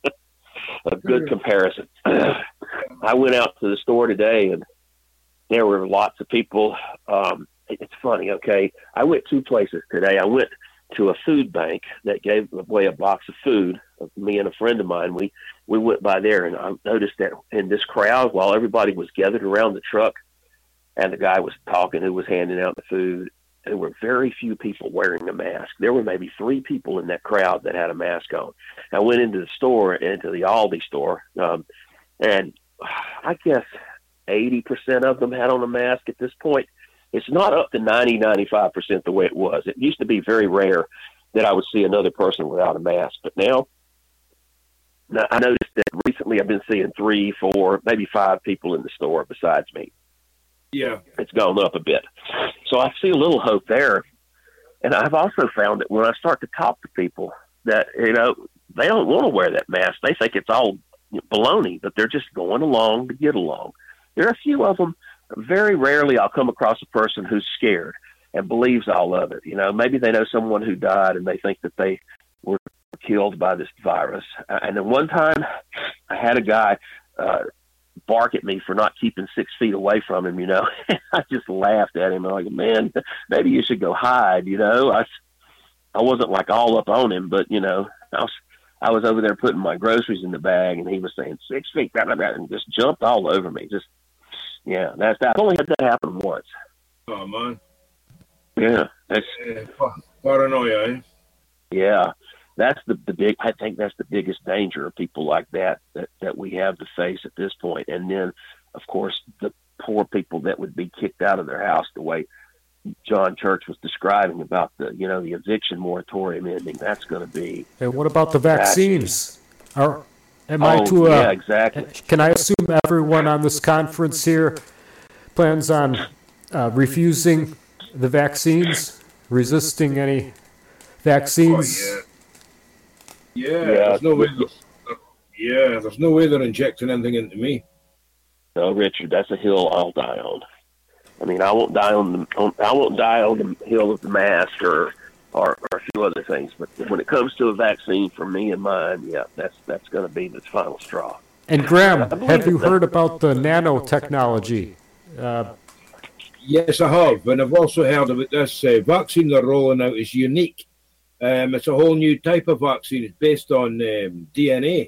A good comparison. I went out to the store today, and there were lots of people. Um, it- it's funny, okay? I went two places today. I went to a food bank that gave away a box of food. Me and a friend of mine, we, we went by there, and I noticed that in this crowd, while everybody was gathered around the truck and the guy was talking who was handing out the food, there were very few people wearing a mask. There were maybe three people in that crowd that had a mask on. I went into the store, into the Aldi store, um, and I guess eighty percent of them had on a mask at this point. It's not up to ninety, ninety-five percent the way it was. It used to be very rare that I would see another person without a mask. But now, now I noticed that recently I've been seeing three, four, maybe five people in the store besides me. Yeah. It's gone up a bit. So I see a little hope there. And I've also found that when I start to talk to people that, you know, they don't want to wear that mask. They think it's all baloney, but they're just going along to get along. There are a few of them. Very rarely I'll come across a person who's scared and believes all of it. You know, maybe they know someone who died and they think that they were killed by this virus. Uh, and then one time I had a guy uh, bark at me for not keeping six feet away from him, you know. I just laughed at him. I'm like, man, maybe you should go hide, you know. I, I wasn't like all up on him, but, you know, I was, I was over there putting my groceries in the bag, and he was saying six feet, blah, blah, blah, and just jumped all over me. Just, yeah, that's that. I've only had that happen once. Oh, man. Yeah, that's, Uh, pa- paranoia, eh? yeah. That's the, the big, I think that's the biggest danger of people like that, that, that we have to face at this point. And then, of course, the poor people that would be kicked out of their house the way John Church was describing about the, you know, the eviction moratorium ending. That's going to be. And what about the vaccines? Are, am I Oh, to, uh, yeah, exactly. can I assume everyone on this conference here plans on uh, refusing the vaccines, resisting any vaccines? Oh, yeah. Yeah, Yeah. there's no way. They're, yeah, there's no way they're injecting anything into me. No, Richard, that's a hill I'll die on. I mean, I won't die on the, on, I won't die on the hill of the mask or, or, or a few other things. But when it comes to a vaccine for me and mine, yeah, that's that's going to be the final straw. And Graham, have you heard about the nanotechnology? Uh, Yes, I have, and I've also heard about this uh, vaccine they're rolling out is unique. Um, it's a whole new type of vaccine. It's based on um, D N A.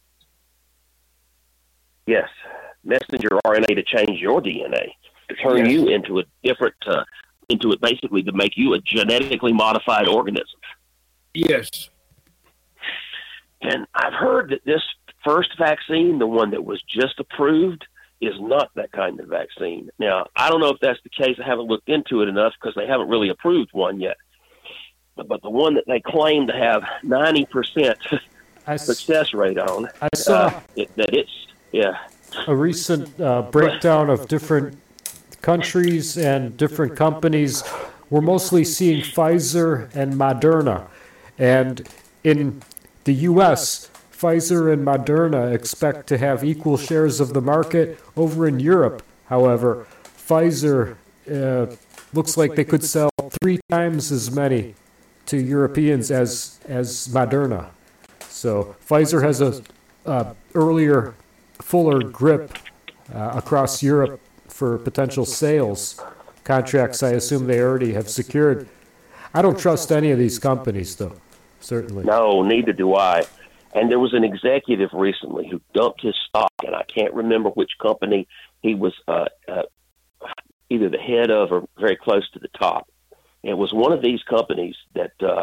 Yes, messenger R N A to change your D N A, to turn Yes. you into a different, uh, into it basically to make you a genetically modified organism. Yes. And I've heard that this first vaccine, the one that was just approved, is not that kind of vaccine. Now, I don't know if that's the case. I haven't looked into it enough because they haven't really approved one yet. But, but the one that they claim to have ninety percent I, s- success rate on, I saw uh, it, that it's, yeah. a recent uh, breakdown of different countries and different companies. We're mostly seeing Pfizer and Moderna. And in the U S, Pfizer and Moderna expect to have equal shares of the market. Over in Europe, however, Pfizer uh, looks like they could sell three times as many to Europeans as, as Moderna. So Pfizer has a uh, earlier, fuller grip uh, across Europe for potential sales contracts. I assume they already have secured. I don't trust any of these companies, though. Certainly. No, neither do I. And there was an executive recently who dumped his stock, and I can't remember which company he was uh, uh, either the head of or very close to the top. It was one of these companies that uh,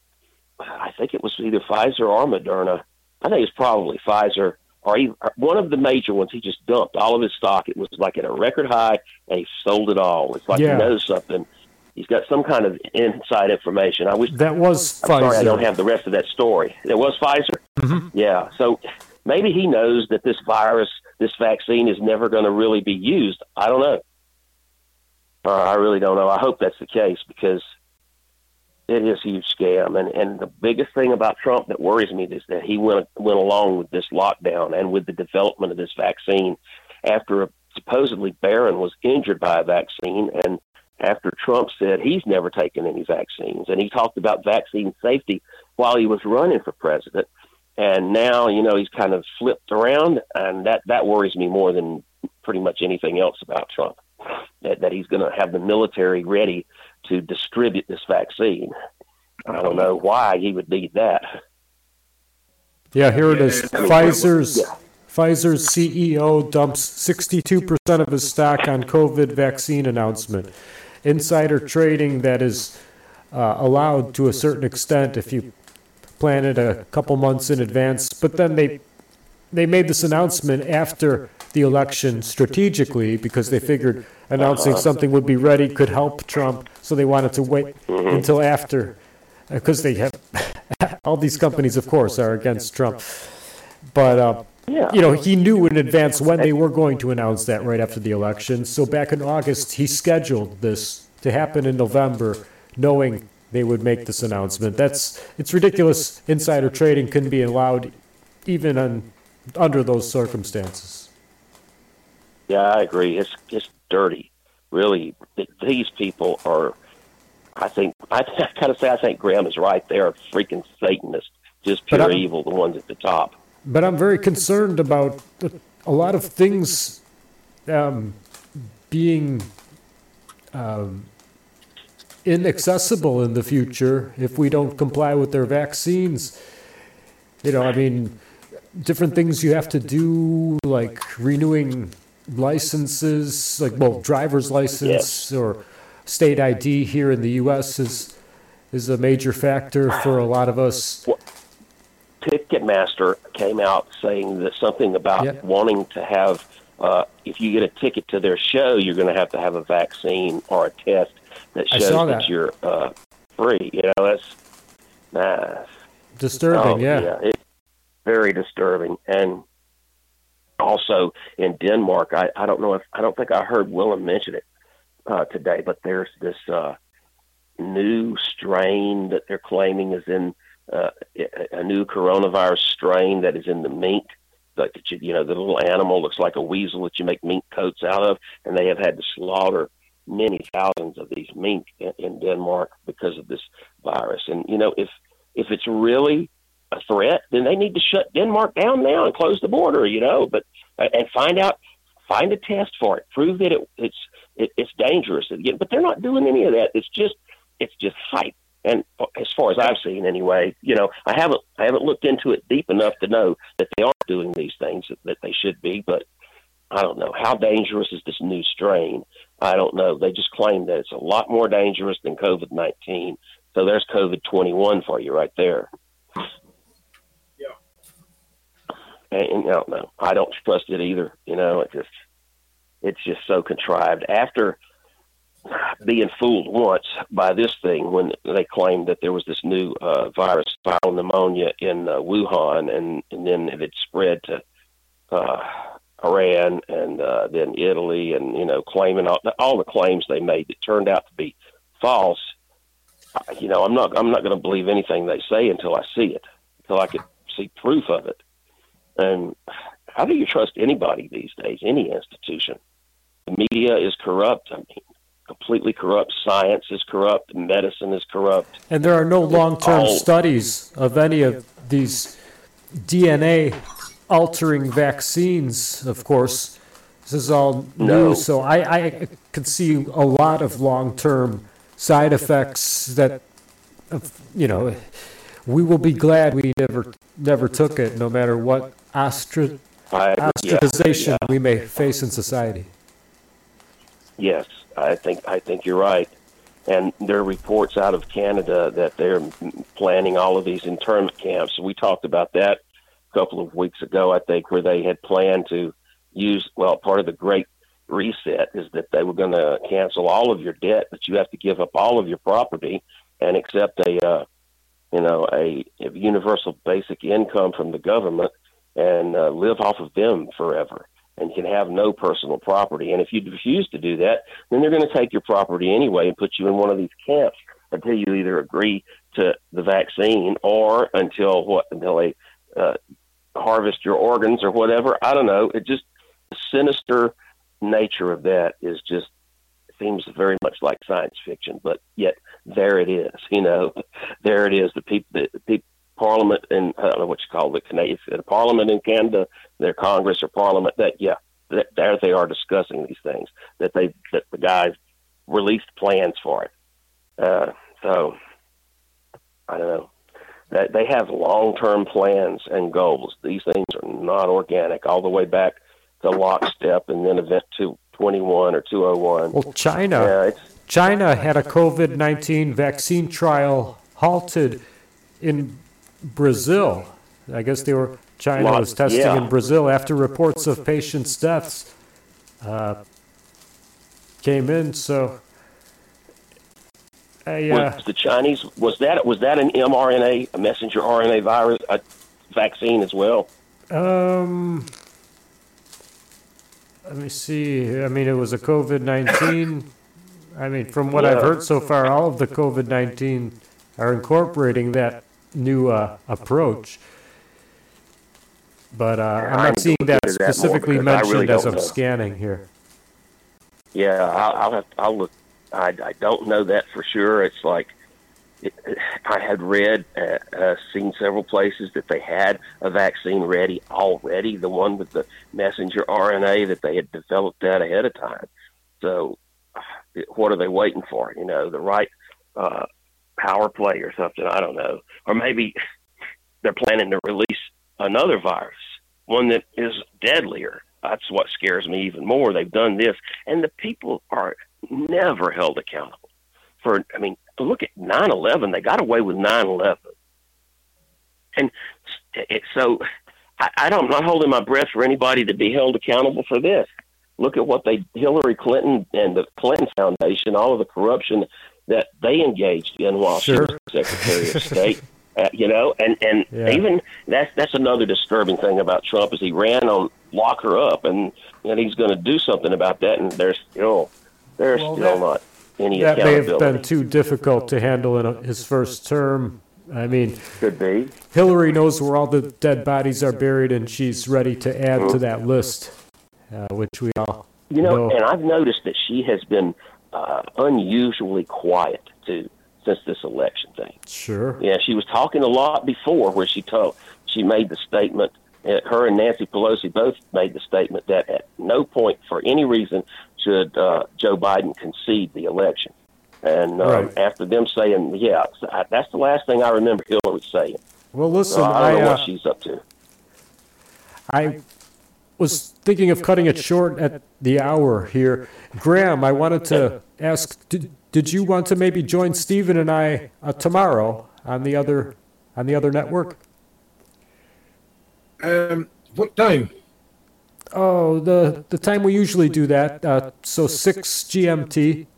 I think it was either Pfizer or Moderna. I think it's probably Pfizer or even, one of the major ones. He just dumped all of his stock. It was like at a record high, and he sold it all. It's like yeah. he knows something. He's got some kind of inside information. I wish that was I'm Pfizer. Sorry, I don't have the rest of that story. It was Pfizer? Mm-hmm. Yeah. So maybe he knows that this virus, this vaccine is never going to really be used. I don't know. Uh, I really don't know. I hope that's the case because it is a huge scam. And, and the biggest thing about Trump that worries me is that he went, went along with this lockdown and with the development of this vaccine after a, supposedly Barron was injured by a vaccine, and after Trump said he's never taken any vaccines, and he talked about vaccine safety while he was running for president. And now, you know, he's kind of flipped around, and that, that worries me more than pretty much anything else about Trump, that, that he's going to have the military ready to distribute this vaccine. I don't know why he would need that. Yeah, here it is. I mean, Pfizer's yeah. Pfizer's C E O dumps sixty-two percent of his stock on COVID vaccine announcement. Insider trading that is uh, allowed to a certain extent if you plan it a couple months in advance. But then they they made this announcement after the election strategically because they figured announcing something would be ready could help Trump. So they wanted to wait until after, because they have all these companies, of course, are against Trump. But uh, Yeah. you know, he knew in advance when they were going to announce that right after the election. So back in August, he scheduled this to happen in November, knowing they would make this announcement. That's it's ridiculous. Insider trading couldn't be allowed even on, under those circumstances. Yeah, I agree. It's it's dirty. Really, Th- these people are, I think, I, I kind of say I think Graham is right. They're freaking Satanists, just But pure I'm- evil, the ones at the top. But I'm very concerned about a lot of things um, being um, inaccessible in the future if we don't comply with their vaccines. You know, I mean, different things you have to do, like renewing licenses, like, well, driver's license Yes. or state I D here in the U S is is a major factor for a lot of us. Ticketmaster came out saying that something about Yeah. wanting to have, uh, if you get a ticket to their show, you're going to have to have a vaccine or a test that I shows saw that. that. you're uh, free. You know, that's nah, Disturbing, oh, yeah. it's very disturbing. And also in Denmark, I, I don't know if I don't think I heard Willem mention it uh, today, but there's this uh, new strain that they're claiming is in. Uh, a new coronavirus strain that is in the mink, like that you, you know, the little animal looks like a weasel that you make mink coats out of, and they have had to slaughter many thousands of these mink in, in Denmark because of this virus. And you know, if if it's really a threat, then they need to shut Denmark down now and close the border. You know, but and find out, find a test for it, prove that it, it's it, it's dangerous. But they're not doing any of that. It's just it's just hype. And as far as I've seen, anyway, you know, I haven't I haven't looked into it deep enough to know that they aren't doing these things that, that they should be. But I don't know. How dangerous is this new strain? I don't know. They just claim that it's a lot more dangerous than COVID nineteen. So there's COVID twenty-one for you right there. Yeah. And, and I don't know. I don't trust it either. You know, it just it's just so contrived. After being fooled once by this thing when they claimed that there was this new uh, virus, viral pneumonia in uh, Wuhan, and, and then it had spread to uh, Iran and uh, then Italy, and you know, claiming all, all the claims they made that turned out to be false. You know, I'm not I'm not going to believe anything they say until I see it, until I can see proof of it. And how do you trust anybody these days? Any institution? The media is corrupt. I mean, completely corrupt. Science is corrupt. Medicine is corrupt. And there are no long-term all- studies of any of these D N A altering vaccines, of course. This is all new, No. so I, I could see a lot of long-term side effects that, you know, we will be glad we never never took it, no matter what ostra- I, yeah, ostracization yeah. we may face in society. Yes, I think I think you're right. And there are reports out of Canada that they're planning all of these internment camps. We talked about that a couple of weeks ago, I think, where they had planned to use, well, part of the Great Reset is that they were going to cancel all of your debt, but you have to give up all of your property and accept a, uh, you know, a, a universal basic income from the government and uh, live off of them forever. And can have no personal property. And if you refuse to do that, then they're going to take your property anyway and put you in one of these camps until you either agree to the vaccine or until what, until they uh, harvest your organs or whatever. I don't know. It just, the sinister nature of that is just, seems very much like science fiction, but yet there it is, you know, there it is. The people, the, the people, Parliament and I don't know what you call it, Canadian the Parliament in Canada, their Congress or Parliament. That yeah, that, there they are discussing these things. That they that the guys released plans for it. Uh, so I don't know. That they have long-term plans and goals. These things are not organic. All the way back to Lockstep and then Event two twenty-one or two oh one. Well, China, Yeah, it's, China had a COVID nineteen vaccine trial halted in Brazil. I guess they were China was testing Yeah. in Brazil after reports of patients' deaths uh, came in. So, I, uh, was the Chinese was that was that an mRNA, a messenger R N A virus a vaccine as well? um, let me see. I mean, it was a COVID nineteen. I mean, from what I've heard so far, all of the COVID nineteen are incorporating that new uh, approach. But uh, I'm not seeing that Look into that more specifically because I really mentioned as don't I'm know. scanning here. Yeah, I'll, I'll have I'll look. I, I don't know that for sure. It's like it, I had read, uh, uh, seen several places that they had a vaccine ready already. The one with the messenger R N A that they had developed that ahead of time. So, uh, what are they waiting for? You know, the right uh, power play or something. I don't know. Or maybe they're planning to release another virus, one that is deadlier. That's what scares me even more. They've done this, and the people are never held accountable for, I mean, look at nine eleven. They got away with nine eleven. And it, so I, I don't, I'm not holding my breath for anybody to be held accountable for this. Look at what they, Hillary Clinton and the Clinton Foundation, all of the corruption that they engaged in while Sure. she was Secretary of State. Uh, you know, and, and Yeah. even that's that's another disturbing thing about Trump is he ran on lock her up, and you know, he's going to do something about that, and there's still there's Well, still that- not any That may have accountability. been too difficult to handle in a, his first term. I mean, Could be. Hillary knows where all the dead bodies are buried, and she's ready to add to that list, uh, which we all You know, know. and I've noticed that she has been uh, unusually quiet too since this election thing. Sure. Yeah, she was talking a lot before, where she told she made the statement. Uh, her and Nancy Pelosi both made the statement that at no point, for any reason, should uh, Joe Biden concede the election. And uh, Right. after them saying, "Yeah," so I, that's the last thing I remember Hillary saying. Well, listen, So I I, don't know uh, what she's up to. I was thinking of cutting it short at the hour here. Graham, I wanted to ask, did, did you want to maybe join Stephen and I uh, tomorrow on the other on the other network? Um, what time? Oh, the the time we usually do that, uh, so six G M T.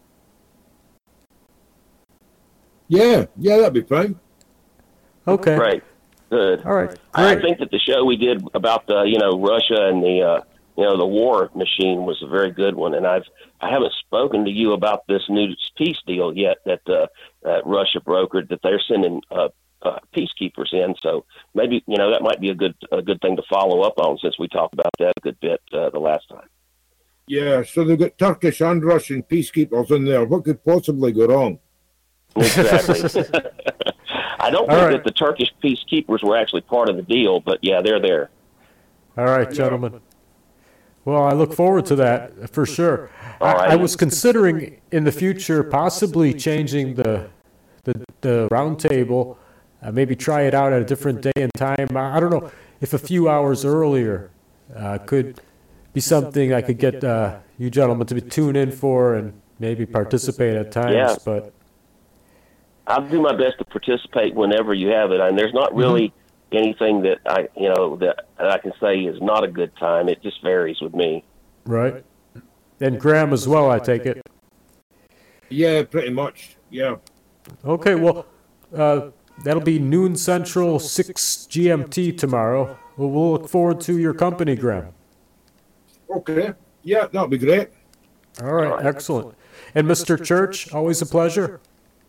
Yeah, yeah, that'd be fine. Okay. Great, good. All right. I Great. think that the show we did about the, you know, Russia and the, uh, you know, the war machine was a very good one. And I've, I haven't spoken to you about this new peace deal yet that, uh, that Russia brokered, that they're sending, uh, uh, peacekeepers in. So maybe, you know, that might be a good, a good thing to follow up on since we talked about that a good bit, uh, the last time. Yeah, so they've got Turkish and Russian peacekeepers in there. What could possibly go wrong? Exactly. I don't All think right. that the Turkish peacekeepers were actually part of the deal, but yeah, they're there. All right, gentlemen. Well, I look forward to that for sure. I, right. I was considering in the future possibly changing the the, the round table, uh, maybe try it out at a different day and time. I, I don't know if a few hours earlier uh, could be something I could get uh, you gentlemen to tune in for and maybe participate at times. Yeah. But I'll do my best to participate whenever you have it. And there's not really mm-hmm. anything that I, you know, that, that I can say is not a good time. It just varies with me. Right. And Graham as well, I take it. Yeah, pretty much. Yeah. Okay, well, uh, that'll be noon Central, six G M T tomorrow. Well, we'll look forward to your company, Graham. Okay. Yeah, that'll be great. All right, All right. Excellent. And Mister Church, always a pleasure.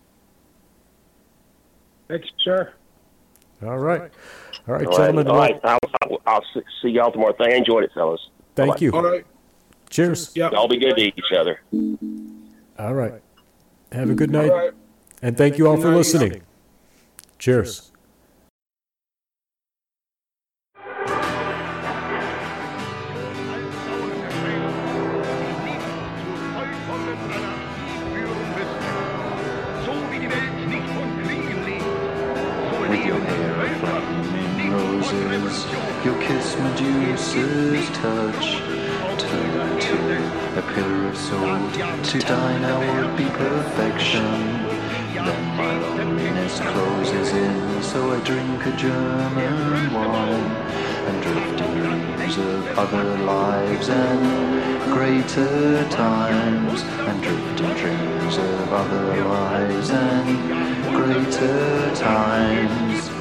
Thanks, sir. All right. All right, All gentlemen. right. All right. I'll, I'll, I'll see y'all tomorrow. I enjoyed it, fellas. Thank Bye-bye. you. All right. Cheers. Yeah. Y'all be good to each other. All right. Have a good night. All right. And thank you all Good for night. listening. Cheers. With your hair aflame in roses, your kiss Medusa's touch, turn into a pillar of salt. To die now would be perfection. Then my loneliness closes in, so I drink a German wine and drift in dreams of other lives and greater times, and drift in dreams of other lives and greater times.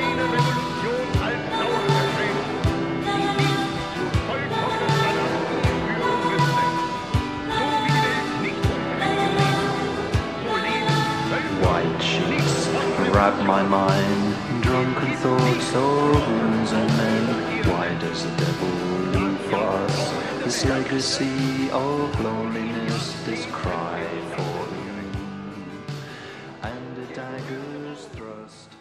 White sheets wrap my mind, drunken thoughts of wounds and men. Why does the devil leave for us this legacy of loneliness, this cry for whom, and a dagger's thrust?